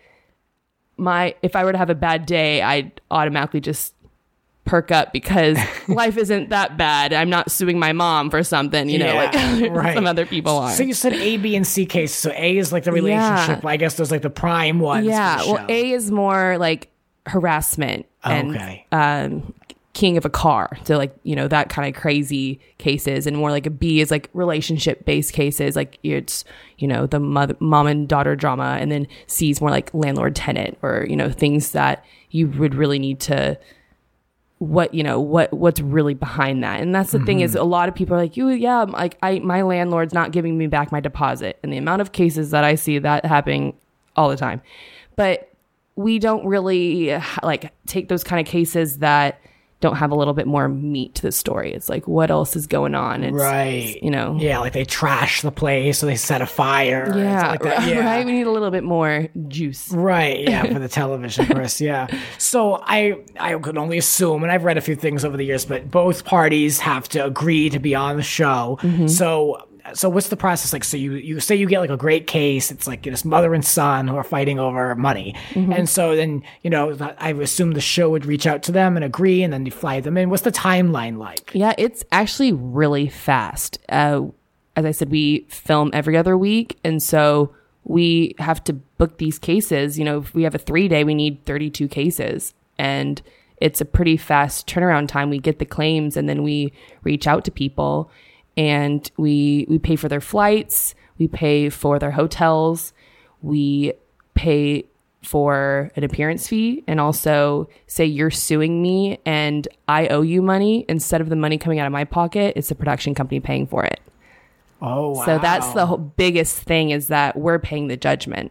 my, if I were to have a bad day, I'd automatically just perk up because life isn't that bad. I'm not suing my mom for something, you know, Yeah, like right. some other people are. So you said A, B, and C cases. So A is like the relationship. Yeah. I guess those like the prime ones. Yeah. for the Well, show. A is more like harassment and Okay. um, king of a car. So like, you know, that kind of crazy cases. And more like a B is like relationship based cases. Like it's, you know, the mother, mom and daughter drama. And then C is more like landlord tenant or, you know, things that you would really need to what you know what what's really behind that. And that's the mm-hmm. thing is a lot of people are like, you yeah like I my landlord's not giving me back my deposit, and the amount of cases that I see that happening all the time. But we don't really like take those kind of cases that don't have a little bit more meat to the story. It's like, what else is going on? It's, right. You know. Yeah, like they trash the place or they set a fire. or Yeah, like that. yeah. Right. We need a little bit more juice. Right, yeah, for the television, Chris, yeah. So I I could only assume, and I've read a few things over the years, but both parties have to agree to be on the show. Mm-hmm. So so what's the process like? So you, you say you get like a great case. It's like this mother and son who are fighting over money. Mm-hmm. And so then, you know, I assume the show would reach out to them and agree, and then you fly them in. What's the timeline like? Yeah, it's actually really fast. Uh, as I said, we film every other week. And so we have to book these cases. You know, if we have a three day, we need thirty-two cases. And it's a pretty fast turnaround time. We get the claims and then we reach out to people. And we we pay for their flights, we pay for their hotels, we pay for an appearance fee, and also say you're suing me and I owe you money. Instead of the money coming out of my pocket, it's the production company paying for it. Oh, wow. So that's the whole biggest thing, is that we're paying the judgment.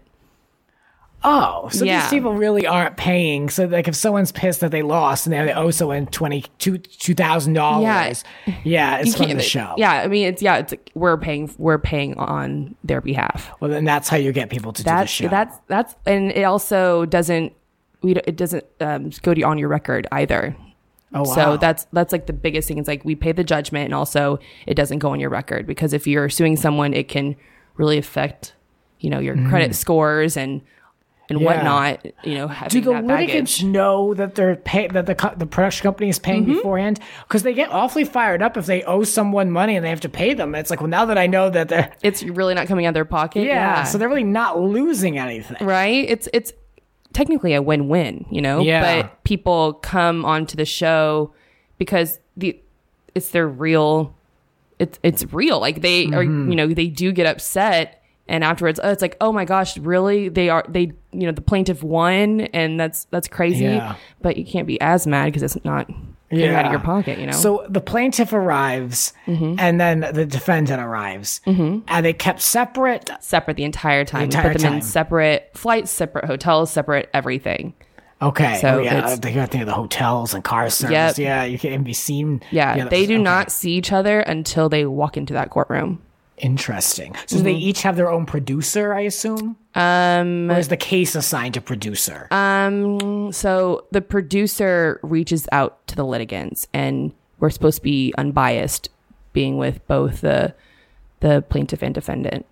Oh, so Yeah. these people really aren't paying. So like if someone's pissed that they lost and they owe someone twenty-two thousand dollars, yeah, it's You from can't- the show. Yeah, I mean, it's yeah, it's like we're paying we're paying on their behalf. Well, then that's how you get people to That's do the show. that's that's and it also doesn't we don't- it doesn't um, go to on your record either. Oh, wow. So that's that's like the biggest thing. It's like we pay the judgment, and also it doesn't go on your record, because if you're suing someone, it can really affect, you know, your credit scores and and Yeah. whatnot. You know, Do having the that litigants baggage. know that they're pay- that the co- the production company is paying Mm-hmm. beforehand? Because they get awfully fired up if they owe someone money and they have to pay them. It's like, well, now that I know that they're It's really not coming out of their pocket. yeah, Yeah, so they're really not losing anything. right. It's it's technically a win-win, you know. Yeah. But people come onto the show because the it's their real. It's it's real. Like they are, Mm-hmm. you know, they do get upset. And afterwards, oh, it's like, oh my gosh, really? They are, they, you know, the plaintiff won, and that's that's crazy. Yeah. But you can't be as mad because it's not coming out of your pocket, you know. So the plaintiff arrives, Mm-hmm. and then the defendant arrives. Mm-hmm. Are they kept separate? separate the entire time. The entire we put them time. in separate flights, separate hotels, separate everything. Okay. So oh, yeah, it's- they got to think of the hotels and car service. Yep. Yeah, you can't even be seen. Yeah, that they was- do okay. not see each other until they walk into that courtroom. Interesting. So Mm-hmm. they each have their own producer, I assume? Um, or is the case assigned to producer? Um, so the producer reaches out to the litigants, and we're supposed to be unbiased, being with both the the plaintiff and defendant.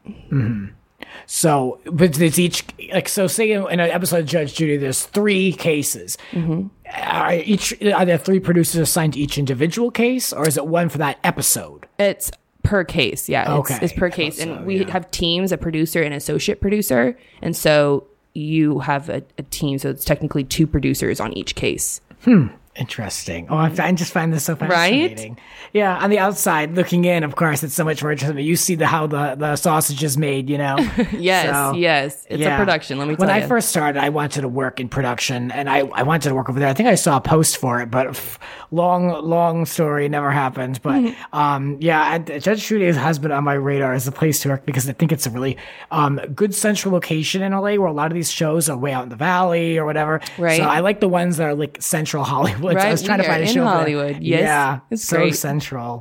So, but there's each, like, so say in an episode of Judge Judy, there's three cases. Mm-hmm. Are each, are there three producers assigned to each individual case, or is it one for that episode? It's per case, yeah. Okay. It's, it's per case, and So, we yeah. have teams: a producer and associate producer, and so you have a, a team. So it's technically two producers on each case. Interesting. Oh, I I just find this so fascinating. Yeah, on the outside looking in, of course, it's so much more interesting. You see the how the, the sausage is made, you know? Yes, So, yes, it's yeah. a production. Let me tell when you. I first started, I wanted to work in production, and I, I wanted to work over there. I think I saw a post for it, but f- long, long story, never happened. But Mm-hmm. um, yeah, I, Judge Judy has been on my radar as a place to work because I think it's a really um, good central location in L A, where a lot of these shows are way out in the valley or whatever. Right. So I like the ones that are like central Hollywood. So I Right, was trying to we are find a in show there. Hollywood. Yes, Yeah, it's so great. central.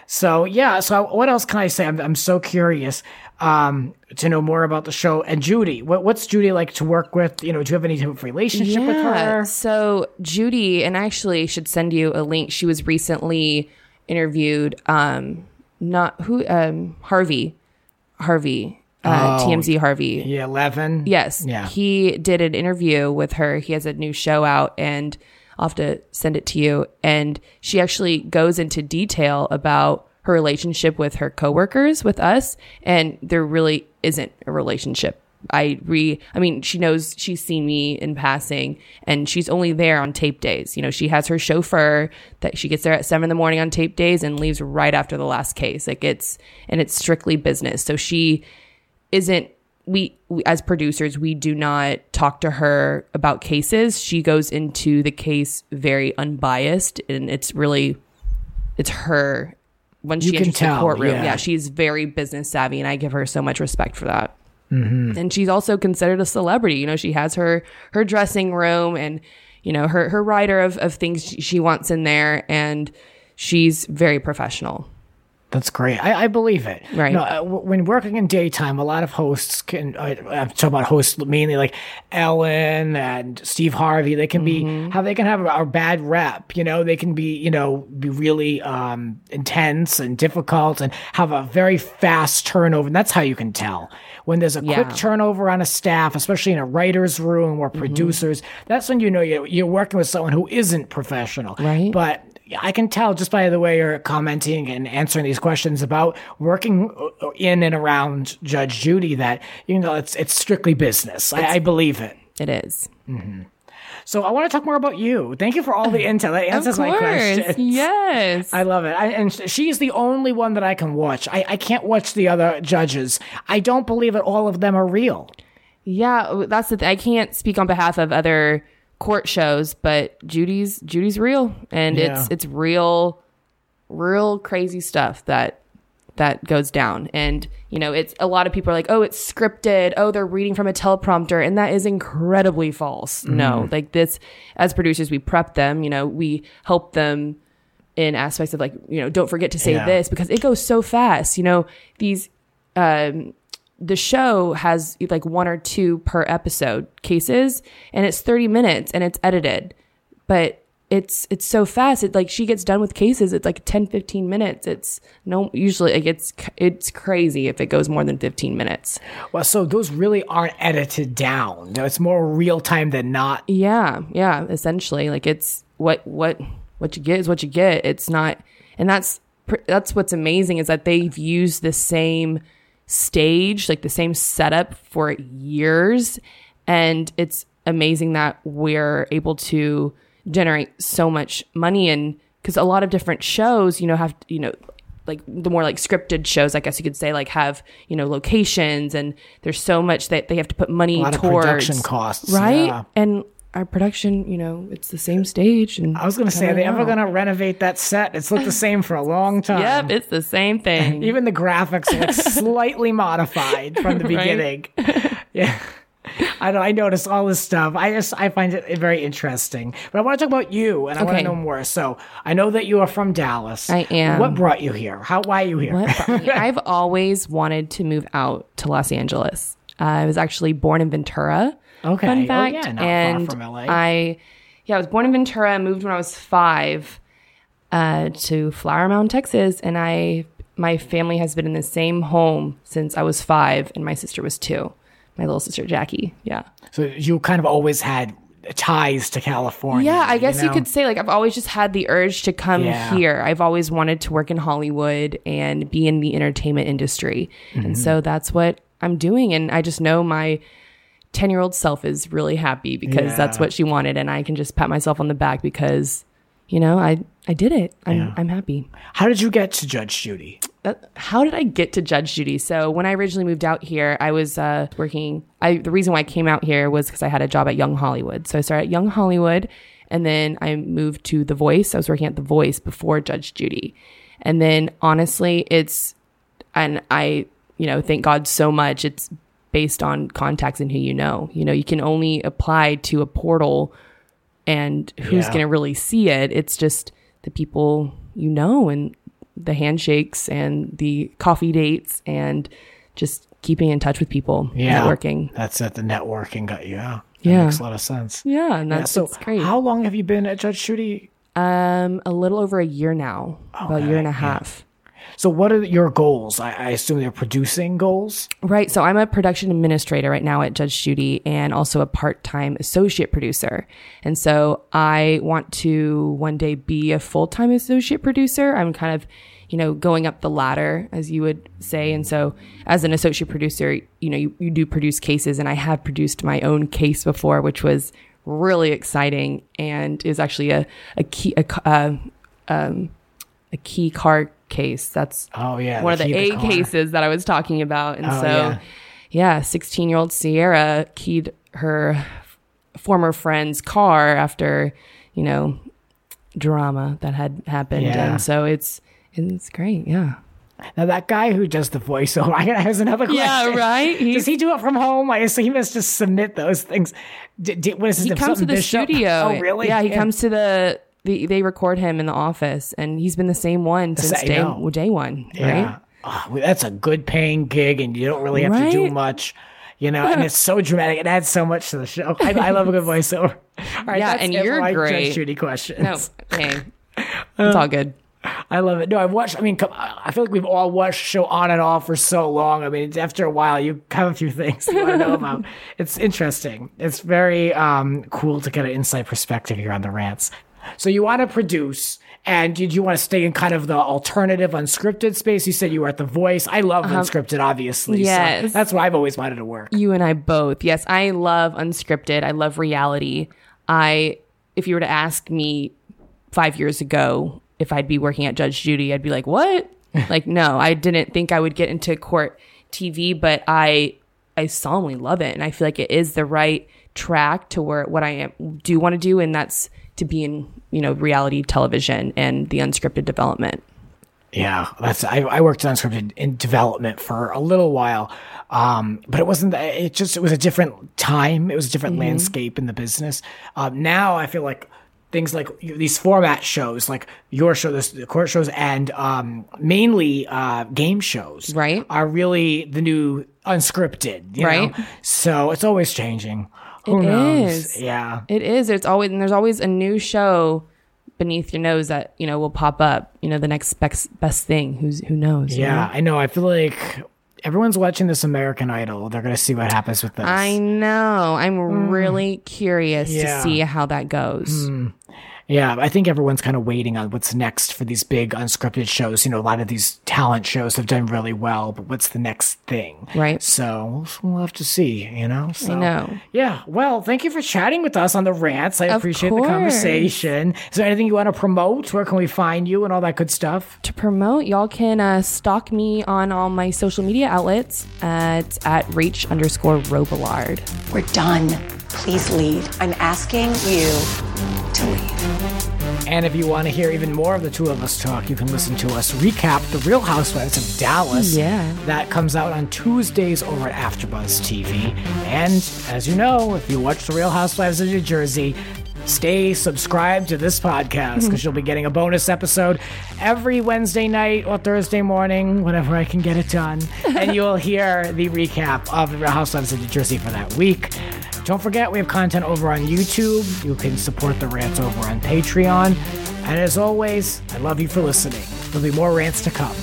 So yeah, so what else can I say? I'm I'm so curious um, to know more about the show. And Judy, what, what's Judy like to work with? You know, do you have any type of relationship yeah. with her? So Judy, and I actually should send you a link. She was recently interviewed. Um, not who um, Harvey, Harvey, uh, Oh, T M Z Harvey. Yeah, eleven. Yes. Yeah. He did an interview with her. He has a new show out, and I'll have to send it to you. And she actually goes into detail about her relationship with her coworkers, with us, and there really isn't a relationship. I re, I mean, she knows, she's seen me in passing, and she's only there on tape days. You know, she has her chauffeur that she gets there at seven in the morning on tape days and leaves right after the last case. Like it's, and it's strictly business. So she isn't, we, we as producers, we do not talk to her about cases. She goes into the case very unbiased, and it's really, it's her. When You she can enters the tell, courtroom, yeah. yeah, she's very business savvy, and I give her so much respect for that. Mm-hmm. And she's also considered a celebrity. You know, she has her her dressing room, and you know her her rider of of things she wants in there, and she's very professional. That's great. I, I believe it. Right. No, uh, w- when working in daytime, a lot of hosts can. Uh, I'm talking about hosts mainly like Ellen and Steve Harvey. They can Mm-hmm. be how they can have a, a bad rep. You know, they can be you know be really um, intense and difficult and have a very fast turnover. And that's how you can tell when there's a Yeah. quick turnover on a staff, especially in a writer's room or producers. That's when you know you're, you're working with someone who isn't professional. Right. But I can tell just by the way you're commenting and answering these questions about working in and around Judge Judy that, you know, it's it's strictly business. I, I believe it. It is. So I want to talk more about you. Thank you for all the intel. That answers of my course. questions. Yes. I love it. I, and sh- she's the only one that I can watch. I, I can't watch the other judges. I don't believe that all of them are real. Yeah, that's the thing. I can't speak on behalf of other court shows, but Judy's Judy's real, and Yeah. it's it's real, real crazy stuff that that goes down. And you know, it's a lot of people are like, oh, it's scripted. Oh, they're reading from a teleprompter, and that is incredibly false. No, like this, as producers, we prep them. You know, we help them in aspects of like, you know, don't forget to say Yeah. this because it goes so fast. You know, these. Um, the show has like one or two per episode cases, and it's thirty minutes and it's edited, but it's it's so fast. It like she gets done with cases, it's like ten, fifteen minutes. It's no usually like it's it's crazy if it goes more than fifteen minutes. Well, so those really aren't edited down. No, it's more real time than not. Yeah, yeah, essentially like it's what what what you get is what you get. It's not, and that's pr- that's what's amazing is that they've used the same stage, like the same setup for years, and it's amazing that we're able to generate so much money. And because a lot of different shows, you know, have, you know, like the more like scripted shows, I guess you could say, like have, you know, locations, and there's so much that they have to put money A lot towards of production costs. right? Yeah. And our production, you know, it's the same stage. And I was going to say, are they ever going to renovate that set? It's looked the same for a long time. Yep, it's the same thing. Even the graphics are like slightly modified from the beginning. Yeah. I know. I noticed all this stuff. I just I find it very interesting. But I want to talk about you, and I want to Okay. know more. So I know that you are from Dallas. I am. What brought you here? How? Why are you here? What brought me- I've always wanted to move out to Los Angeles. Uh, I was actually born in Ventura. Okay. Fun Oh, fact. yeah, not far and from L A. I, yeah, I was born in Ventura. Moved when I was five uh, to Flower Mound, Texas, and I my family has been in the same home since I was five, and my sister was two. My little sister Jackie. Yeah. So you kind of always had ties to California. Yeah, I guess you, know? could say like I've always just had the urge to come Yeah. here. I've always wanted to work in Hollywood and be in the entertainment industry. Mm-hmm. And so that's what I'm doing. And I just know my ten year old self is really happy because Yeah. that's what she wanted. And I can just pat myself on the back because, you know, I, I did it. I'm, Yeah. I'm happy. How did you get to Judge Judy? That, how did I get to Judge Judy? So when I originally moved out here, I was uh, working. I the reason why I came out here was because I had a job at Young Hollywood. So I started at Young Hollywood, and then I moved to The Voice. I was working at The Voice before Judge Judy, and then honestly, it's and I you know thank God so much. It's based on contacts and who you know. You know, you can only apply to a portal, and who's Yeah. going to really see it? It's just the people you know and the handshakes and the coffee dates and just keeping in touch with people, yeah, networking. That's it. The networking got you. Yeah. That yeah. makes a lot of sense. Yeah. And that's, yeah, that's so great. How long have you been at Judge Judy? Um, a little over a year now, okay. about a year and a half. Yeah. So what are your goals? I, I assume they're producing goals? Right. So I'm a production administrator right now at Judge Judy and also a part-time associate producer. And so I want to one day be a full-time associate producer. I'm kind of, you know, going up the ladder, as you would say. And so as an associate producer, you know, you, you do produce cases, and I have produced my own case before, which was really exciting, and is actually a, a key, a, uh, um, a key car case. That's oh yeah, one of the A car. cases that I was talking about. And oh, so, yeah. yeah, sixteen year old Sierra keyed her f- former friend's car after, you know, drama that had happened. Yeah. And so it's, it's great. Yeah. Now that guy who does the voiceover, I have another question. Yeah, right. He's, does he do it from home? I assume he must just submit those things. D- d- what is his he name? comes to the Bishop? studio. Oh, really? Yeah, he yeah. comes to the, the, they record him in the office, and he's been the same one since day, day one, right? Yeah. Oh, well, that's a good paying gig, and you don't really have right? to do much. You know, and it's so dramatic. It adds so much to the show. I, I love a good voiceover. All right, yeah, that's and it you're for my great. Judge Judy questions. No, hey, it's all good. I love it. No, I've watched, I mean, I feel like we've all watched the show on and off for so long. I mean, after a while, you have a few things you want to know about. It's interesting. It's very um, cool to get an inside perspective here on the rants. So you want to produce, and did you want to stay in kind of the alternative unscripted space? You said you were at The Voice. I love uh-huh. unscripted, obviously. Yes. So that's why I've always wanted to work. You and I both. Yes, I love unscripted. I love reality. I, if you were to ask me five years ago if I'd be working at Judge Judy, I'd be like, what? Like, no, I didn't think I would get into court T V, but I, I solemnly love it. And I feel like it is the right track to where what I am, do want to do. And that's to be in, you know, reality television and the unscripted development. Yeah, that's I, I worked on unscripted in development for a little while, um, but it wasn't. It just it was a different time. It was a different mm-hmm. landscape in the business. Um, now I feel like things like these format shows, like your show, this, the court shows, and um, mainly uh, game shows, right, are really the new unscripted, you right? know? So it's always changing. Who it knows? Is. Yeah, it is. It's always and there's always a new show beneath your nose that, you know, will pop up, you know, the next best, best thing. Who's, who knows? Yeah, you know? I know. I feel like everyone's watching this American Idol. They're going to see what happens with this. I know. I'm mm. really curious yeah. to see how that goes. Mm. Yeah, I think everyone's kind of waiting on what's next for these big unscripted shows. You know, a lot of these talent shows have done really well, but what's the next thing? Right. So we'll have to see, you know? So, I know. Yeah, well, thank you for chatting with us on the rants. I of appreciate course. the conversation. Is there anything you want to promote? Where can we find you and all that good stuff? To promote, y'all can uh, stalk me on all my social media outlets at, at Rach underscore Robillard. We're done. Please lead. I'm asking you to lead. And if you want to hear even more of the two of us talk, you can listen to us recap The Real Housewives of Dallas. Yeah. That comes out on Tuesdays over at AfterBuzz T V. And as you know, if you watch The Real Housewives of New Jersey, stay subscribed to this podcast because you'll be getting a bonus episode every Wednesday night or Thursday morning, whenever I can get it done. And you'll hear the recap of The Real Housewives of New Jersey for that week. Don't forget, we have content over on YouTube. You can support the rants over on Patreon. And as always, I love you for listening. There'll be more rants to come.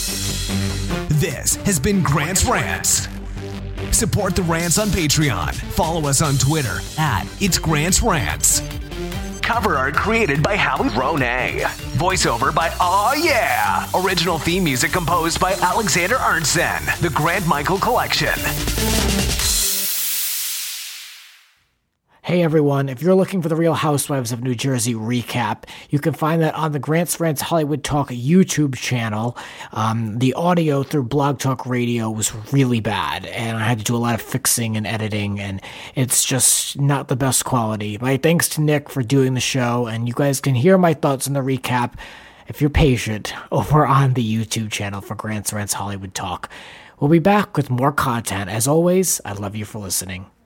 This has been Grant's Rants. Support the rants on Patreon. Follow us on Twitter at It's Grant's Rants. Cover art created by Howie Ronay. Voiceover by Aw Yeah. Original theme music composed by Alexander Arntzen. The Grant Michael Collection. Hey everyone, if you're looking for the Real Housewives of New Jersey recap, you can find that on the Grant's Rants Hollywood Talk YouTube channel. Um, the audio through Blog Talk Radio was really bad, and I had to do a lot of fixing and editing, and it's just not the best quality. My thanks to Nick for doing the show, and you guys can hear my thoughts on the recap, if you're patient, over on the YouTube channel for Grant's Rants Hollywood Talk. We'll be back with more content. As always, I love you for listening.